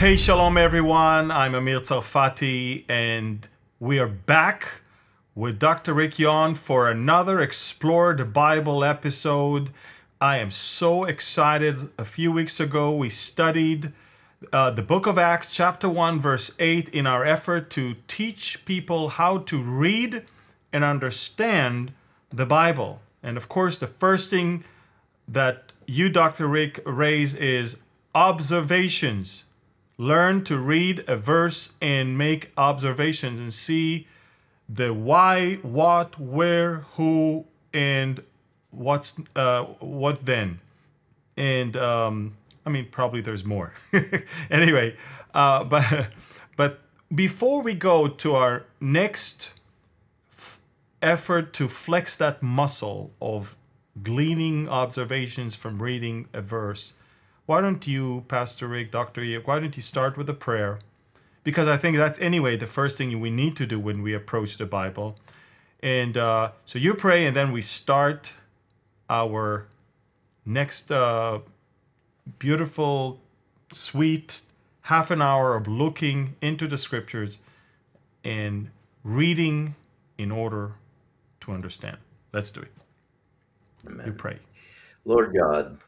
Hey, shalom everyone. I'm Amir Tsarfati, and we are back with Dr. Rick Yon for another Explore the Bible episode. I am so excited. A few weeks ago, we studied the book of Acts, chapter 1, verse 8, in our effort to teach people how to read and understand the Bible. And of course, the first thing that you, Dr. Rick, raise is observations. Learn to read a verse and make observations and see the why, what, where, who, and what then. And I mean, probably there's more. Anyway, but before we go to our next effort to flex that muscle of gleaning observations from reading a verse, why don't you, Pastor Rick, Dr. Rick, why don't you start with a prayer? Because I think that's anyway the first thing we need to do when we approach the Bible. And so you pray, and then we start our next beautiful, sweet half an hour of looking into the scriptures and reading in order to understand. Let's do it. Amen. You pray. Lord God,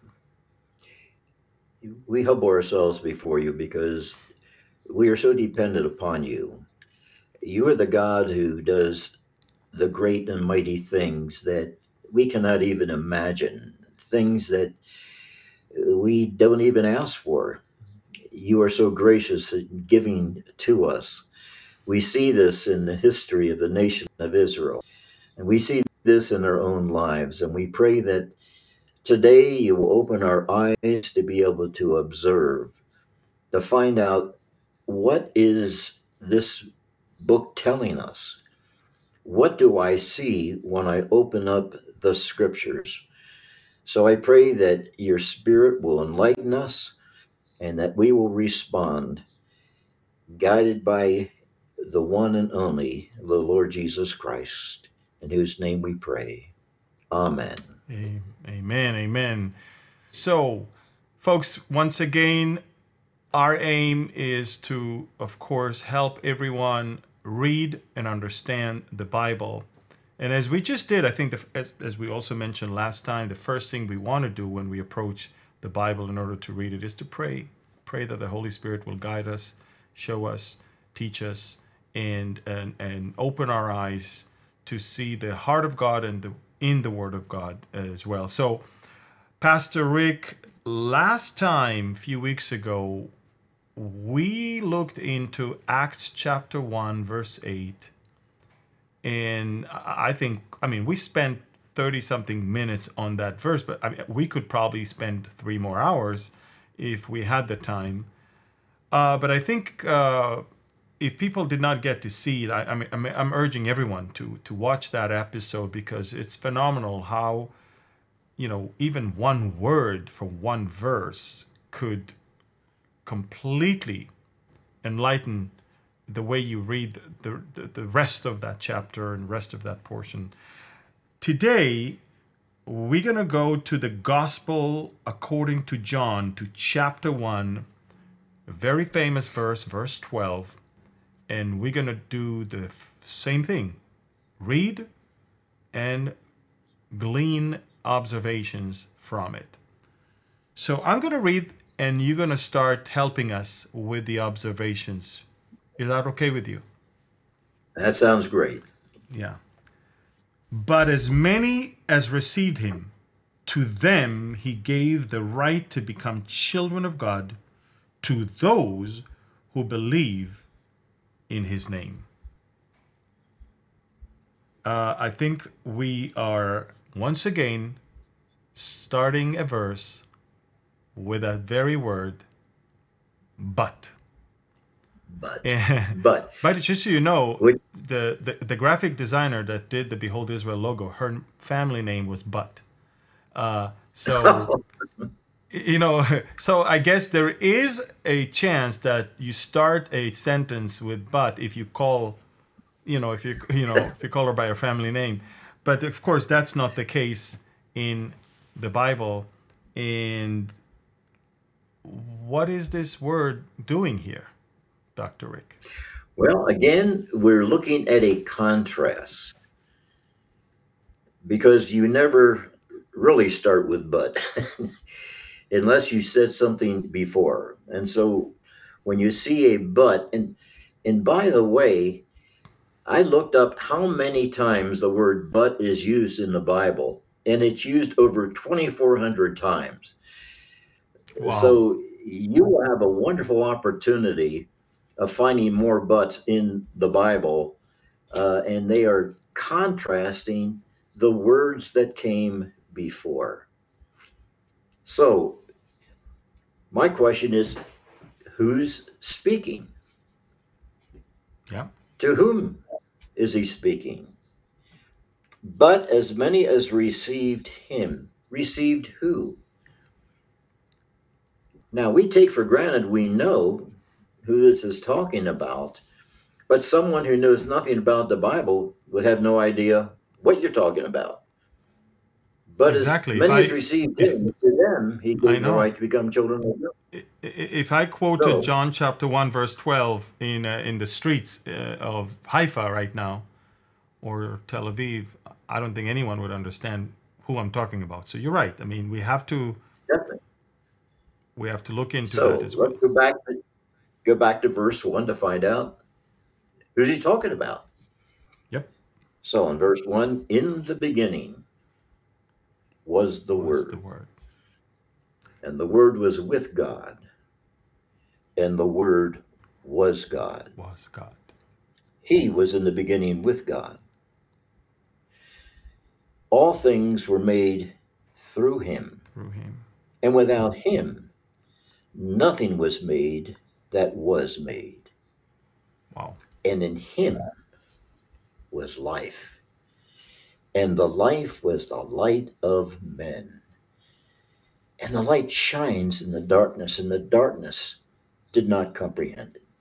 we humble ourselves before you because we are so dependent upon you. You are the God who does the great and mighty things that we cannot even imagine, things that we don't even ask for. You are so gracious in giving to us. We see this in the history of the nation of Israel, and we see this in our own lives, and we pray that today you will open our eyes to be able to observe, to find out what is this book telling us? What do I see when I open up the scriptures? So I pray that your spirit will enlighten us and that we will respond, guided by the one and only, the Lord Jesus Christ, in whose name we pray. Amen. Amen. Amen. So, folks, once again, our aim is to, of course, help everyone read and understand the Bible. And as we just did, I think, as we also mentioned last time, the first thing we want to do when we approach the Bible in order to read it is to pray. Pray that the Holy Spirit will guide us, show us, teach us, and open our eyes to see the heart of God and in the Word of God as well. So, Pastor Rick, last time, a few weeks ago, we looked into Acts chapter 1, verse 8. And I think, I mean, we spent 30 something minutes on that verse, but I mean, we could probably spend 3 more hours if we had the time. But I think if people did not get to see it, I'm urging everyone to watch that episode because it's phenomenal how, even one word from one verse could completely enlighten the way you read the rest of that chapter and rest of that portion. Today, we're going to go to the Gospel according to John, to chapter 1, a very famous verse, verse 12, and we're going to do the same thing. Read and glean observations from it. So I'm going to read, and you're going to start helping us with the observations. Is that okay with you? That sounds great. Yeah. But as many as received him, to them he gave the right to become children of God, to those who believe in his name. I think we are once again starting a verse with that very word, but. But, And, but, but just so you know, which, the graphic designer that did the Behold Israel logo, her family name was But. So so I guess there is a chance that you start a sentence with "but" if you call, if you call her by her family name, but of course that's not the case in the Bible. And what is this word doing here, Dr. Rick? Well, again, we're looking at a contrast because you never really start with but unless you said something before. And so when you see a but, and by the way, I looked up how many times the word but is used in the Bible, and it's used over 2,400 times. Wow. So you will have a wonderful opportunity of finding more buts in the Bible, and they are contrasting the words that came before. So my question is, who's speaking? Yeah. To whom is he speaking? But as many as received him, received who? Now we take for granted we know who this is talking about, but someone who knows nothing about the Bible would have no idea what you're talking about. But as Exactly. many as received If him, to them he I gave the know, right to become children of God. if I quoted So John chapter 1 verse 12 in the streets of Haifa right now or Tel Aviv, I don't think anyone would understand who I'm talking about. So you're right. I mean, definitely. we have to look into that So as let's well. go back to verse 1 to find out who's he talking about. Yep. So in verse 1, in the beginning was the Was the Word, word. and the Word was with God, and the Word was God. Was God. He was in the beginning with God. All things were made through him, Through him. and without him, nothing was made that was made. Wow. And in him was life, and the life was the light of men. And the light shines in the darkness, and the darkness did not comprehend it.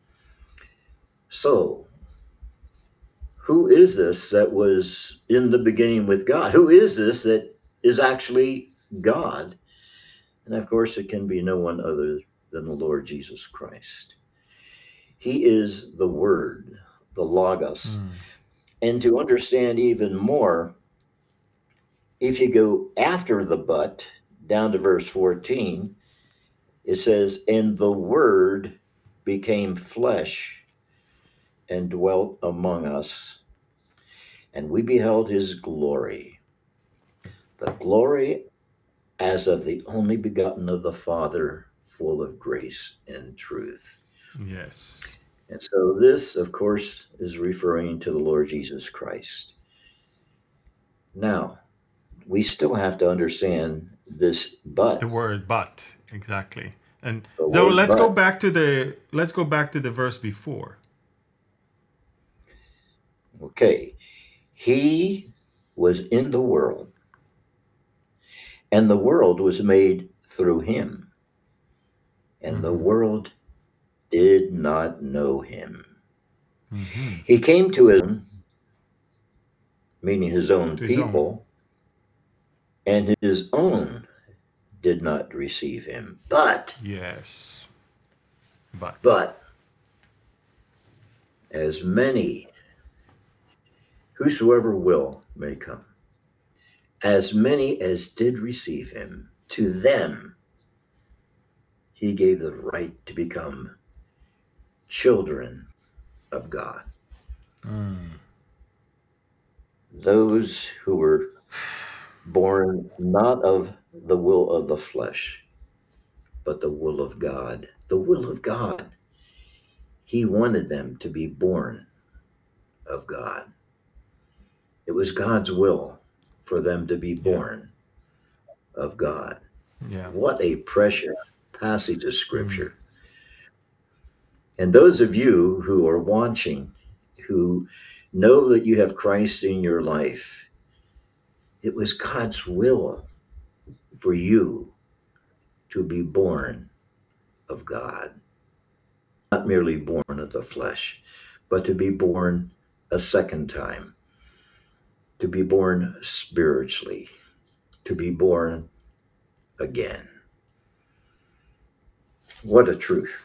So, who is this that was in the beginning with God? Who is this that is actually God? And of course, it can be no one other than the Lord Jesus Christ. He is the Word, the Logos. Mm. And to understand even more, if you go after the but down to verse 14, it says, and the Word became flesh and dwelt among us, and we beheld his glory, the glory as of the only begotten of the Father, full of grace and truth. Yes. And so this, of course, is referring to the Lord Jesus Christ. Now, we still have to understand this The but, word but. Exactly. And the so word but. let's go back to the verse before. Okay. He was in the world, and the world was made through him, and the Mm-hmm. world did not know him. Mm-hmm. He came to his own, meaning his own To his own. people, and his own did not receive him. Yes. But. But as many, whosoever will may come, as many as did receive him, to them he gave the right to become children of God. Mm. Those who were born not of the will of the flesh, but the will of God. The will of God. He wanted them to be born of God. It was God's will for them to be Yeah. born of God. Yeah. What a precious passage of Mm. scripture. And those of you who are watching, who know that you have Christ in your life, it was God's will for you to be born of God, not merely born of the flesh, but to be born a second time, to be born spiritually, to be born again. What a truth.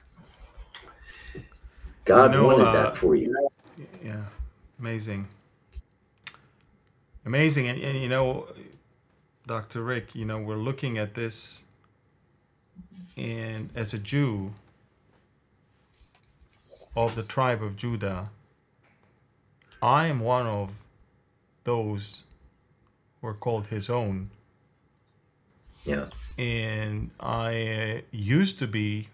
You God know, wanted that for you. yeah, amazing, amazing, and you know, Dr. Rick, you know, we're looking at this, and as a Jew of the tribe of Judah, I am one of those who are called His own, Yeah. and I used to be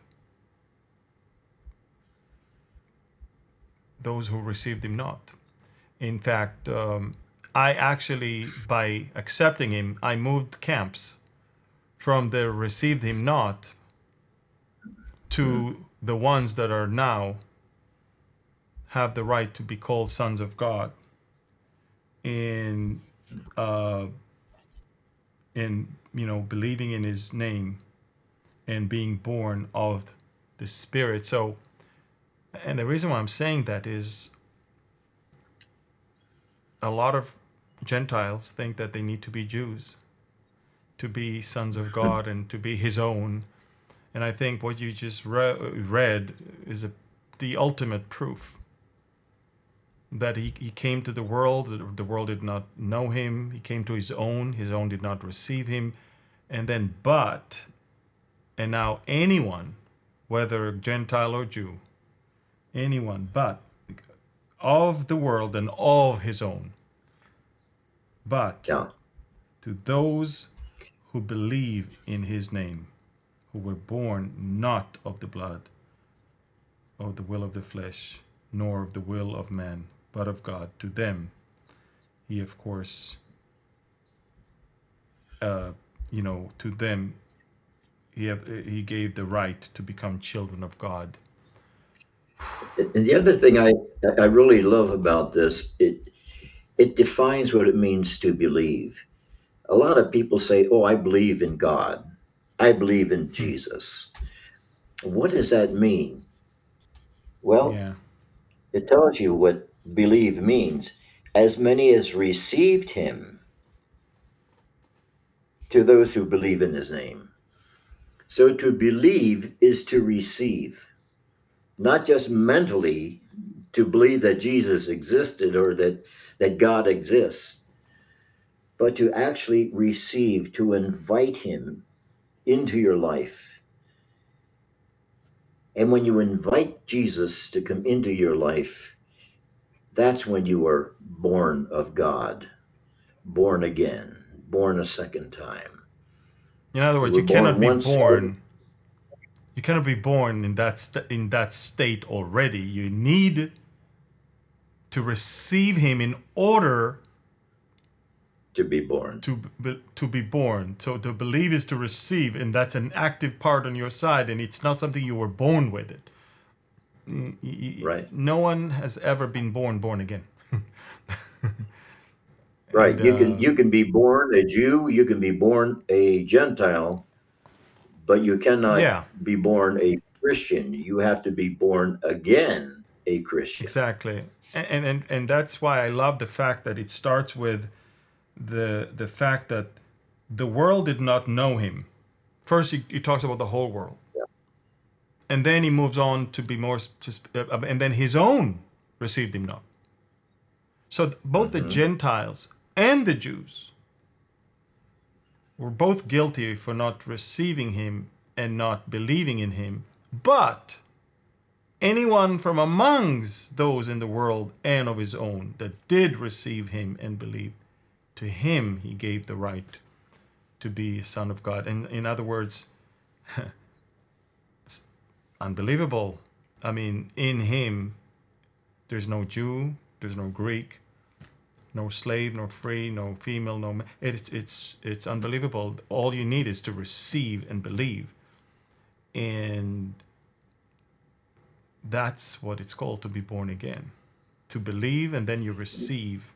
those who received Him not. In fact, I actually, by accepting Him, I moved camps from the received Him not Mm. to the ones that are now have the right to be called sons of God in uh, in you know believing in His name and being born of the Spirit. So, and the reason why I'm saying that is a lot of Gentiles think that they need to be Jews to be sons of God and to be His own. And I think what you just read is the ultimate proof that he came to the world did not know Him. He came to His own did not receive Him. And then, and now anyone, whether Gentile or Jew, anyone but of the world and of His own, but Yeah. to those who believe in His name, who were born not of the blood, of the will of the flesh, nor of the will of man, but of God. To them, He, of course, uh, to them, He gave the right to become children of God. And the other thing I really love about this, it defines what it means to believe. A lot of people say, "Oh, I believe in God. I believe in Hmm. Jesus." What does that mean? Well, Yeah. it tells you what believe means. As many as received him, to those who believe in his name. So to believe is to receive, not just mentally to believe that Jesus existed or that God exists, but to actually receive, to invite him into your life. And when you invite Jesus to come into your life, that's when you are born of God, born again, born a second time. In other You words, were born once. you cannot be born in in that state already. You need to receive Him in order To be born. to be born. So to believe is to receive, and that's an active part on your side, and it's not something you were born with it. Right. No one has ever been born again. Right. And You can be born a Jew, you can be born a Gentile, but you cannot yeah, be born a Christian. You have to be born again a Christian. exactly. And that's why I love the fact that it starts with the fact that the world did not know Him. First, he talks about the whole world, and then he moves on to be more, and then His own received Him not. So both the Hmm. Gentiles and the Jews were both guilty for not receiving Him and not believing in Him. But anyone from amongst those in the world and of His own that did receive Him and believed, to him He gave the right to be a son of God. And in other words, it's unbelievable. I mean, in Him, there's no Jew, there's no Greek, no slave, no free, no female, no man. It's unbelievable. All you need is to receive and believe, and that's what it's called to be born again. To believe and then you receive,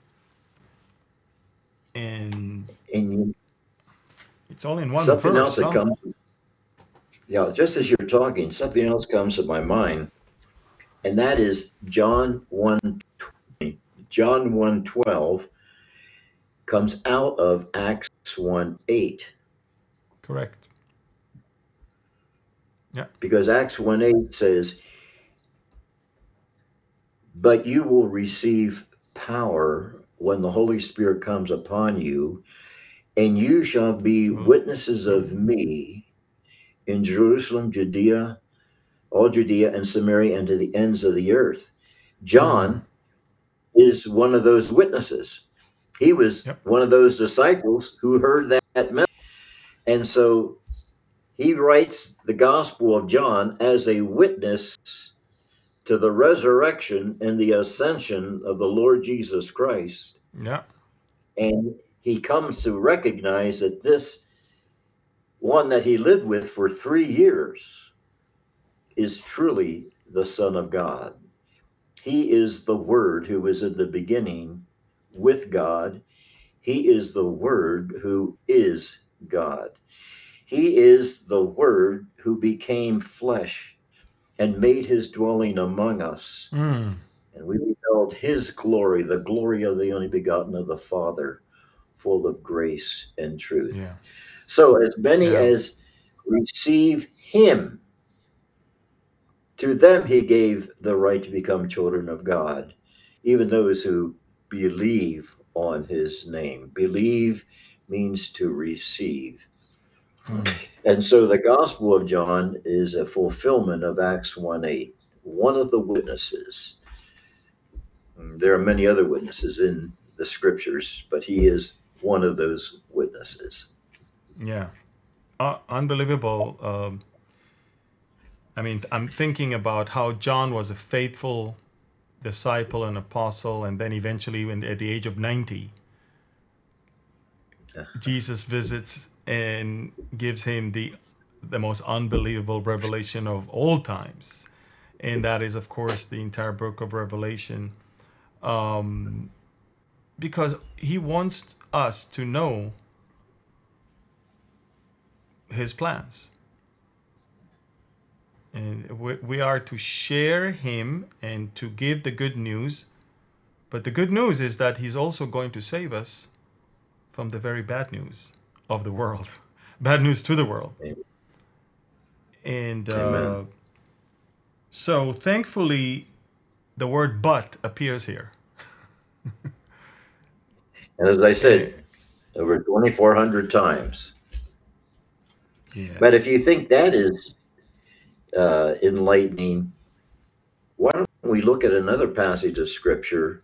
and And it's all in one something else verse, that huh? comes, just as you're talking, something else comes to my mind, and that is John 1:20. John 1:12 comes out of Acts 1:8. Correct. Yeah. Because Acts 1:8 says, "But you will receive power when the Holy Spirit comes upon you, and you shall be Well, witnesses of me in Jerusalem, Judea, all Judea and Samaria, and to the ends of the earth." mm, John is one of those witnesses. He was yep. one of those disciples who heard that message. And so he writes the Gospel of John as a witness to the resurrection and the ascension of the Lord Jesus Christ. Yeah. And he comes to recognize that this one that he lived with for 3 years is truly the Son of God. He is the Word who was in the beginning with God. He is the Word who is God. He is the Word who became flesh and made his dwelling among us. Mm, And we beheld his glory, the glory of the only begotten of the Father, full of grace and yeah. truth. So, as many Yeah. as receive him, to them he gave the right to become children of God, even those who believe on his name. Believe means to receive. Mm, And so the Gospel of John is a fulfillment of Acts 1:8, one of the witnesses. There are many other witnesses in the scriptures, but he is one of those witnesses. yeah. Unbelievable. I mean, I'm thinking about how John was a faithful disciple and apostle, and then eventually, when at the age of 90, Jesus visits and gives him the most unbelievable revelation of all times, and that is, of course, the entire book of Revelation, because he wants us to know his plans, and we are to share him and to give the good news. But the good news is that he's also going to save us from the very bad news of the world, bad news to the world. And Amen. so thankfully, the word but appears here. And as I Eh, said, over 2,400 times. But if you yes. think that is enlightening, why don't we look at another passage of scripture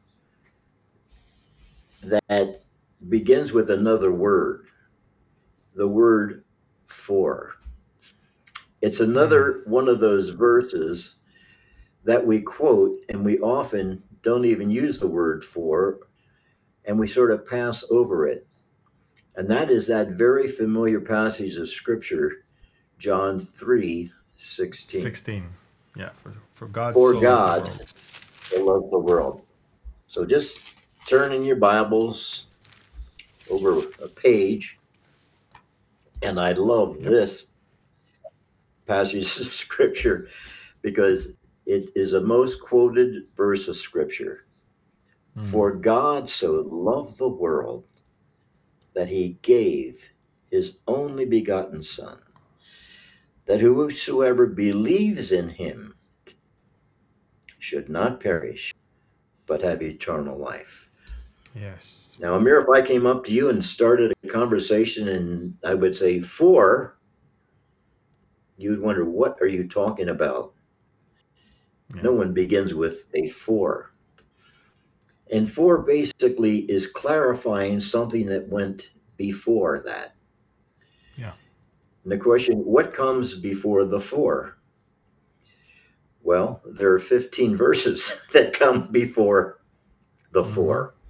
that begins with another word, the word for. It's Mm, another one of those verses that we quote and we often don't even use the word for, and we sort of pass over it. And that is that very familiar passage of scripture, John 3:16. 16. Yeah. For God For so loved the God world. so loved the world. So just turn in your Bibles over a page, and I love Yep. this passage of scripture because it is a most quoted verse of scripture. Mm, For God so loved the world that he gave his only begotten Son, that whosoever believes in him should not perish, but have eternal life. yes. Now, Amir, if I came up to you and started a conversation and I would say for, you would wonder, what are you talking about? Yeah. No one begins with a for. And for basically is clarifying something that went before that. Yeah. And the question, what comes before the for? Well, there are 15 verses that come before the Mm-hmm. for.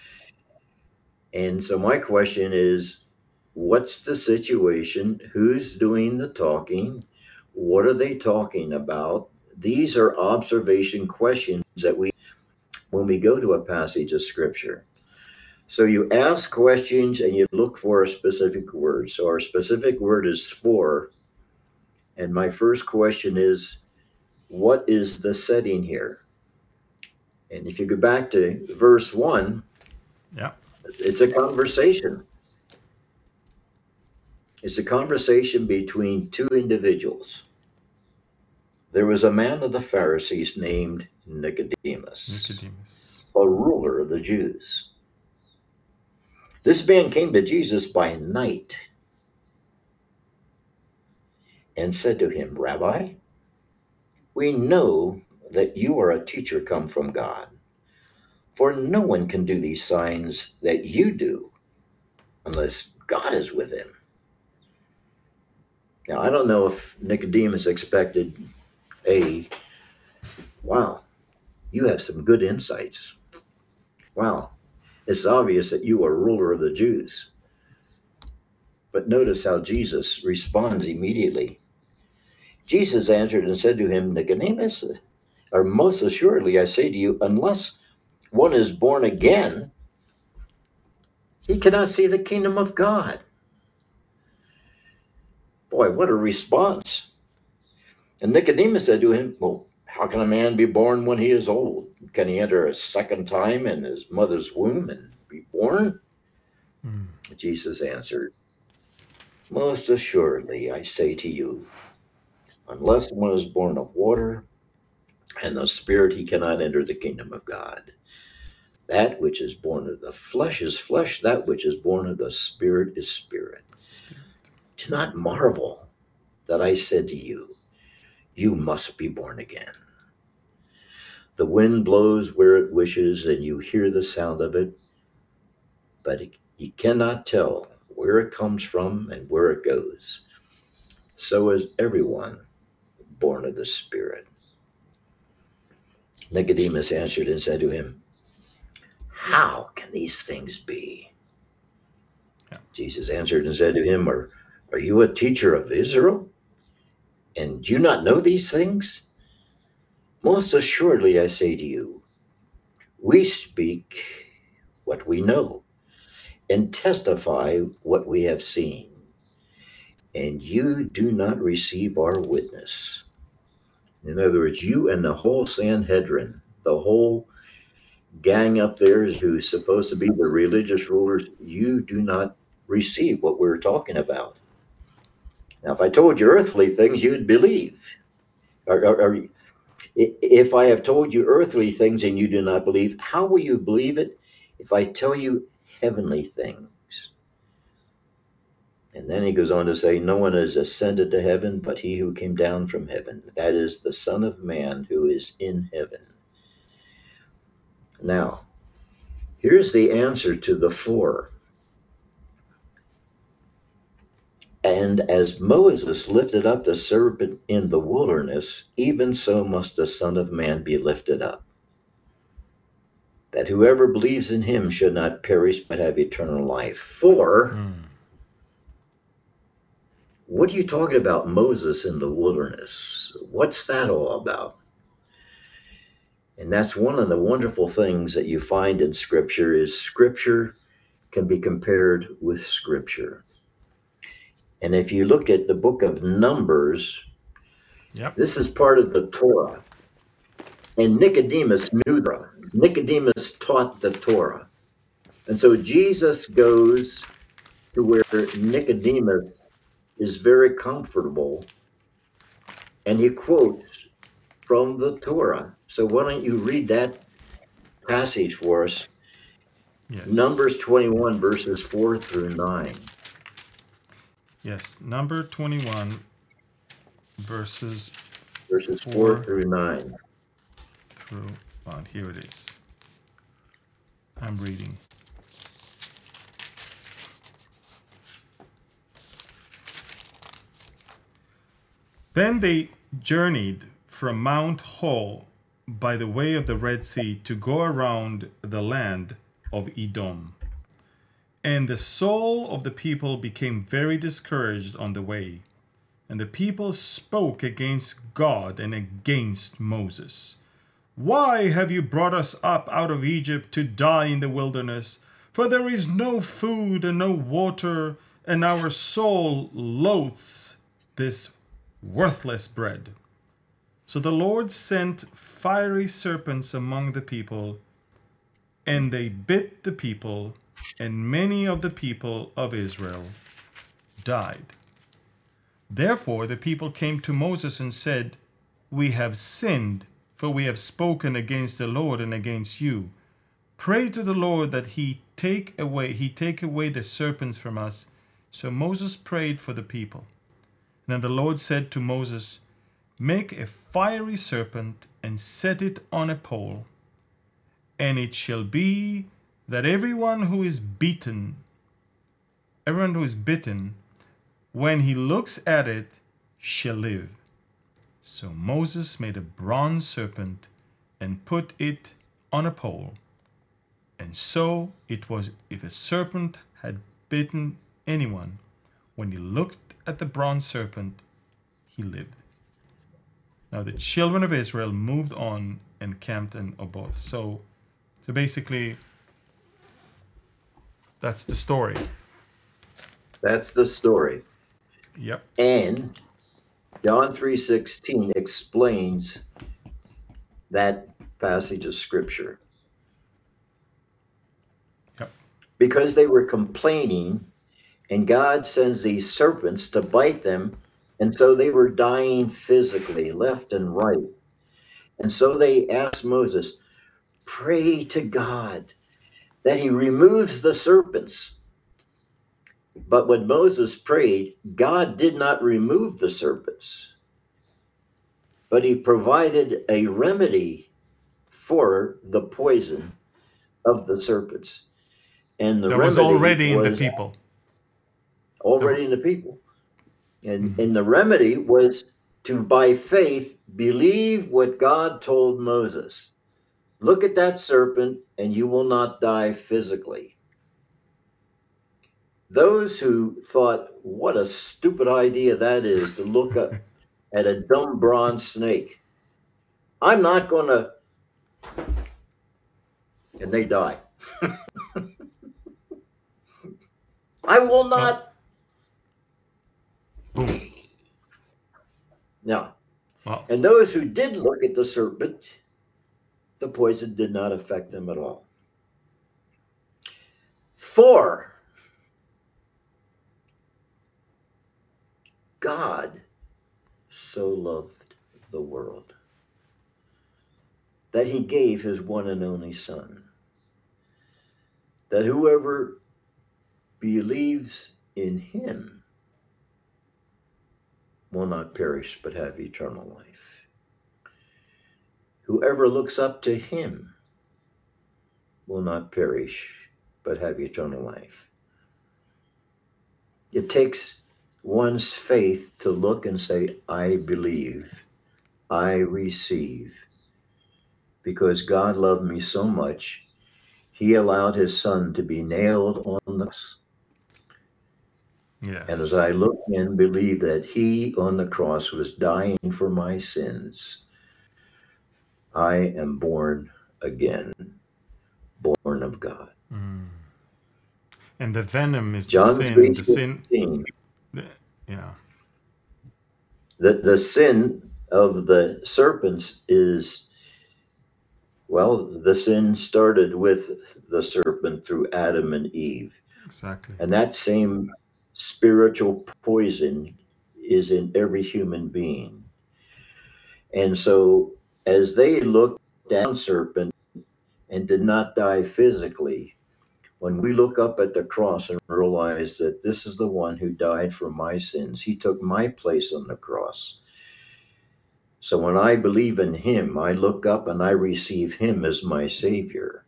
And so my question is, what's the situation? Who's doing the talking? What are they talking about? These are observation questions that we when we go to a passage of scripture. So you ask questions and you look for a specific word. So our specific word is for. And my first question is, what is the setting here? And if you go back to verse 1, Yeah. it's a conversation. It's a conversation between two individuals. there was a man of the Pharisees named Nicodemus, Nicodemus. a ruler of the Jews. This man came to Jesus by night and said to him, Rabbi, we know that you are a teacher come from God, for no one can do these signs that you do unless God is with him. Now, I don't know if Nicodemus expected wow, you have some good insights. Wow, it's obvious that you are ruler of the Jews. But notice how Jesus responds immediately. Jesus answered and said to him, Nicodemus, or most assuredly I say to you, unless one is born again, he cannot see the kingdom of God. Boy, what a response. And Nicodemus said to him, well, how can a man be born when he is old? Can he enter a second time in his mother's womb and be born? Jesus answered, most assuredly I say to you, unless one is born of water and the Spirit, he cannot enter the kingdom of God. That which is born of the flesh is flesh, that which is born of the Spirit is spirit. Do not marvel that I said to you, you must be born again. The wind blows where it wishes, and you hear the sound of it, but you cannot tell where it comes from and where it goes. So is everyone born of the Spirit. Nicodemus answered and said to him, how can these things be? Yeah. Jesus answered and said to him, are you a teacher of Israel? And do you not know these things? Most assuredly, I say to you, we speak what we know and testify what we have seen, and you do not receive our witness. In other words, you and the whole Sanhedrin, the whole gang up there who's supposed to be the religious rulers, you do not receive what we're talking about. Now, if I told you earthly things, you'd believe. Or if I have told you earthly things and you do not believe, how will you believe it if I tell you heavenly things? And then he goes on to say, no one has ascended to heaven but he who came down from heaven, that is the Son of Man who is in heaven. Now, here's the answer to the four. And as Moses lifted up the serpent in the wilderness, even so must the Son of Man be lifted up, that whoever believes in him should not perish but have eternal life. For what are you talking about, Moses in the wilderness? What's that all about? And that's one of the wonderful things that you find in Scripture is Scripture can be compared with Scripture. And if you look at the book of Numbers, this is part of the Torah. And Nicodemus knew the Torah. Nicodemus taught the Torah. And so Jesus goes to where Nicodemus is very comfortable, and he quotes from the Torah. So why don't you read that passage for us? Yes. Numbers 21, verses 4 through 9. Yes, number 21, verses 4 through 9. Here it is. I'm reading. Then they journeyed from Mount Hor by the way of the Red Sea to go around the land of Edom. And the soul of the people became very discouraged on the way. And the people spoke against God and against Moses. Why have you brought us up out of Egypt to die in the wilderness? For there is no food and no water, and our soul loathes this worthless bread. So the Lord sent fiery serpents among the people, and they bit the people, and many of the people of Israel died. Therefore the people came to Moses and said, we have sinned, for we have spoken against the Lord and against you. Pray to the Lord that he take away the serpents from us. So Moses prayed for the people. And then the Lord said to Moses, make a fiery serpent and set it on a pole. And it shall be that everyone who is bitten, when he looks at it, shall live. So Moses made a bronze serpent and put it on a pole. And so it was, if a serpent had bitten anyone, when he looked at the bronze serpent, he lived. Now the children of Israel moved on and camped in Oboth. So basically, that's the story. That's the story. Yep. And John 3:16 explains that passage of scripture. Yep. Because they were complaining, and God sends these serpents to bite them, and so they were dying physically, left and right. And so they asked Moses, pray to God that he removes the serpents. But when Moses prayed, God did not remove the serpents, but he provided a remedy for the poison of the serpents. And the That remedy was already in the was people. already in the people. And the remedy was to, by faith, believe what God told Moses. Look at that serpent, and you will not die physically. Those who thought, what a stupid idea that is to look up at a dumb bronze snake. I'm not going to. And they die. I will not. Boom. Now, Wow. and those who did look at the serpent, the poison did not affect them at all. For God so loved the world that he gave his one and only Son, that whoever believes in him will not perish but have eternal life. Whoever looks up to him will not perish but have eternal life. It takes one's faith to look and say, I believe, I receive, because God loved me so much, he allowed his Son to be nailed on the cross. Yes. And as I look and believe that he on the cross was dying for my sins, I am born again, born of God. And the venom is John the sin. 3:16. Yeah. The sin of the serpents is, well, the sin started with the serpent through Adam and Eve. Exactly. And that same spiritual poison is in every human being. And so as they looked down serpent and did not die physically, when we look up at the cross and realize that this is the one who died for my sins, he took my place on the cross. So when I believe in him, I look up and I receive him as my Savior.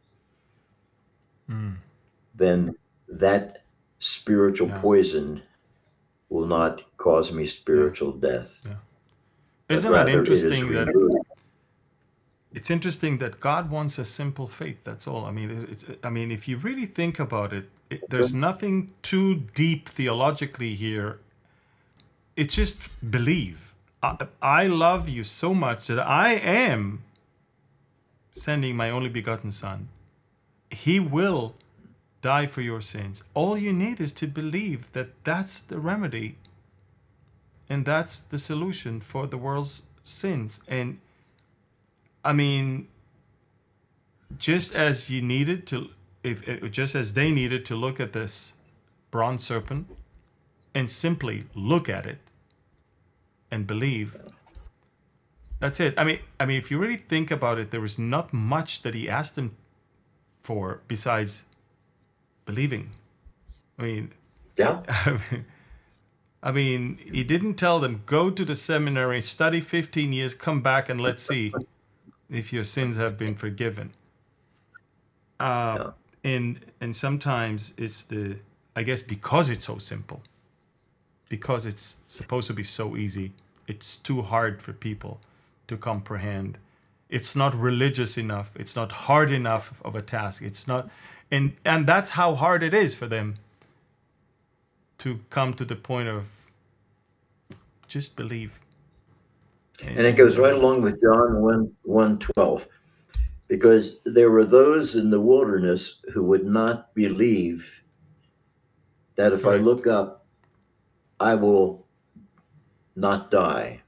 Then that spiritual poison will not cause me spiritual death. Yeah. But Isn't it rather interesting that removed. it's interesting that God wants a simple faith? That's all. I mean, if you really think about it, there's nothing too deep theologically here. It's just believe. I love you so much that I am sending my only begotten Son. He will die for your sins. All you need is to believe that that's the remedy and that's the solution for the world's sins. And I mean, just as you needed to, just as they needed to look at this bronze serpent and simply look at it and believe, That's it. I mean, if you really think about it, there was not much that he asked them for besides believing. I mean, Yeah. I mean, he didn't tell them go to the seminary, study 15 years, come back, and let's see if your sins have been forgiven. Uh, Yeah. and sometimes it's the, I guess, because it's so simple, because it's supposed to be so easy, it's too hard for people to comprehend. It's not religious enough. It's not hard enough of a task. It's not, and that's how hard it is for them to come to the point of just believe. And it goes And right along with John 1:12, because there were those in the wilderness who would not believe that if I correct. look up, I will not die.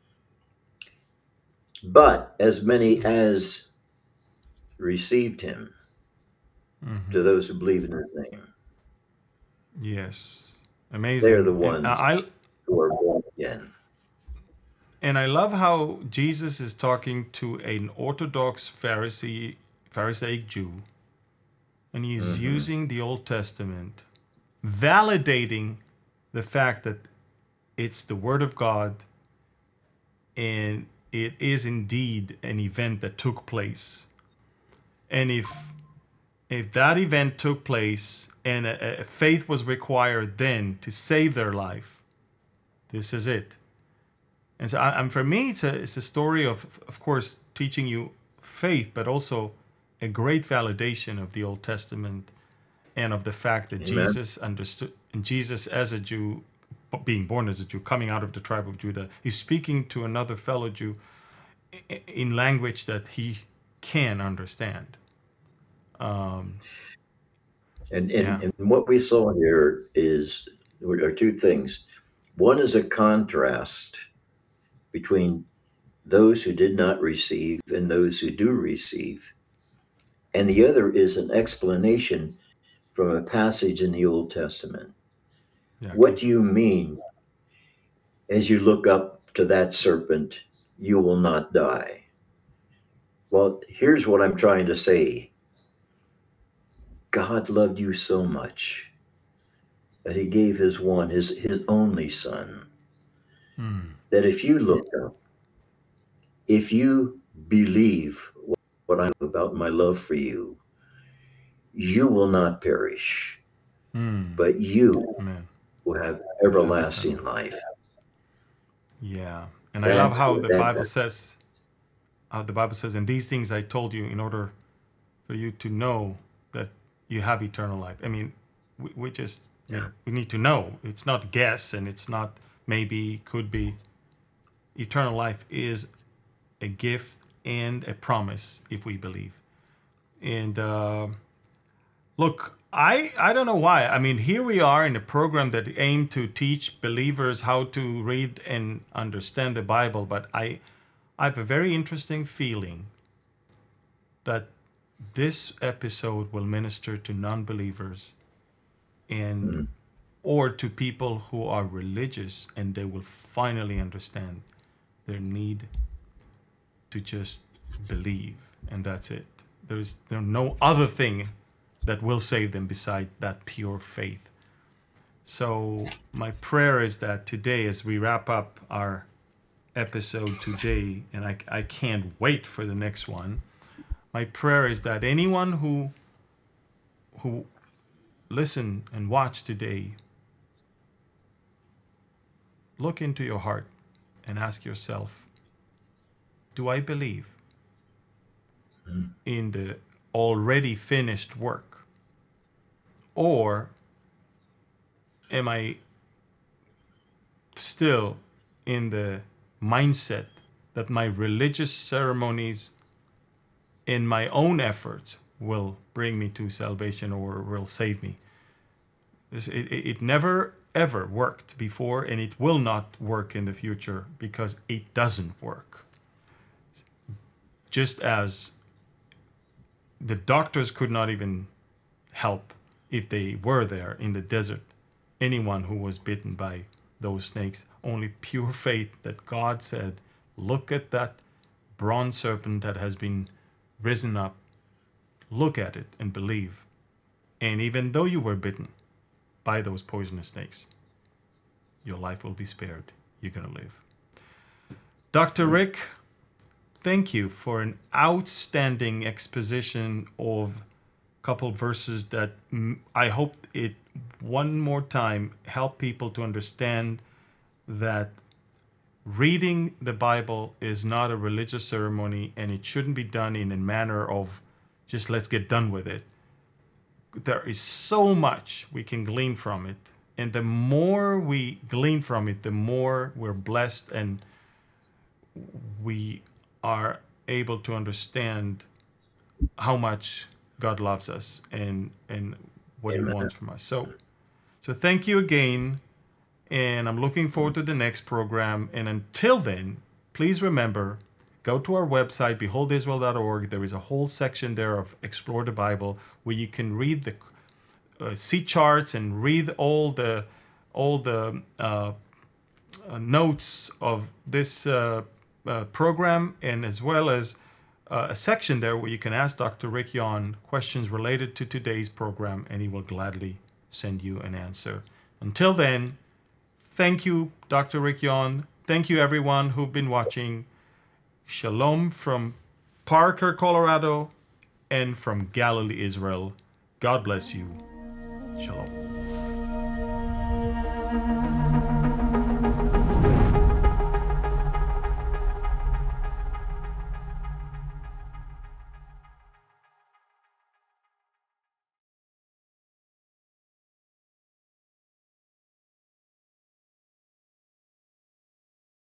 But as many as received him, Hmm. to those who believe in his name, Yes, they are the amazing. ones who are born again. And I love how Jesus is talking to an Orthodox Pharisaic Jew, and he is Hmm. using the Old Testament, validating the fact that it's the Word of God and it is indeed an event that took place. And if that event took place and a faith was required then to save their life, this is it. And so, for me, it's a story of course, teaching you faith, but also a great validation of the Old Testament and of the fact that Amen. Jesus understood, and Jesus as a Jew, being born as a Jew, coming out of the tribe of Judah, he's speaking to another fellow Jew in language that he can understand. Um, And, yeah, and, and what we saw here are two things. One is a contrast between those who did not receive and those who do receive. And the other is an explanation from a passage in the Old Testament. yeah, What do you mean as you look up to that serpent, you will not die? Well, here's what I'm trying to say. God loved you so much that he gave his only son, mm, that if you look up, if you believe what I know about my love for you, you will not perish, mm, but you amen. will have You'll have eternal everlasting life. life. Yeah, and I love That how the Bible that says, "And these things I told you in order for you to know that you have eternal life." I mean, we just, yeah. we need to know. It's not guess, and it's not maybe, could be. Eternal life is a gift and a promise if we believe. And look, I don't know why. I mean, here we are in a program that aim to teach believers how to read and understand the Bible, but I have a very interesting feeling that this episode will minister to non-believers and Mm. or to people who are religious, and they will finally understand their need to just believe, and that's it. There's no other thing that will save them beside that pure faith. So my prayer is that today, as we wrap up our episode today, and I can't wait for the next one, my prayer is that anyone who listen and watch today, look into your heart and ask yourself, do I believe Mm. in the already finished work? Or am I still in the mindset that my religious ceremonies in my own efforts will bring me to salvation or will save me? It never ever worked before, and it will not work in the future because it doesn't work. Just as the doctors could not even help if they were there in the desert, anyone who was bitten by those snakes, only pure faith that God said, look at that bronze serpent that has been risen up. Look at it and believe. And even though you were bitten by those poisonous snakes, your life will be spared. You're going to live. Dr. Rick, thank you for an outstanding exposition of a couple verses that I hope it one more time help people to understand that reading the Bible is not a religious ceremony, and it shouldn't be done in a manner of just let's get done with it. There is so much we can glean from it. And the more we glean from it, the more we're blessed and we are able to understand how much God loves us and what Amen. He wants from us. So thank you again. And I'm looking forward to the next program. And until then, please remember, go to our website, beholdisrael.org. There is a whole section there of Explore the Bible where you can read the see charts and read all the notes of this program, and as well as a section there where you can ask Dr. Rick Yon questions related to today's program, and he will gladly send you an answer. Until then, thank you, Dr. Rick Yon. Thank you, everyone who've been watching. Shalom from Parker, Colorado, and from Galilee, Israel. God bless you. Shalom.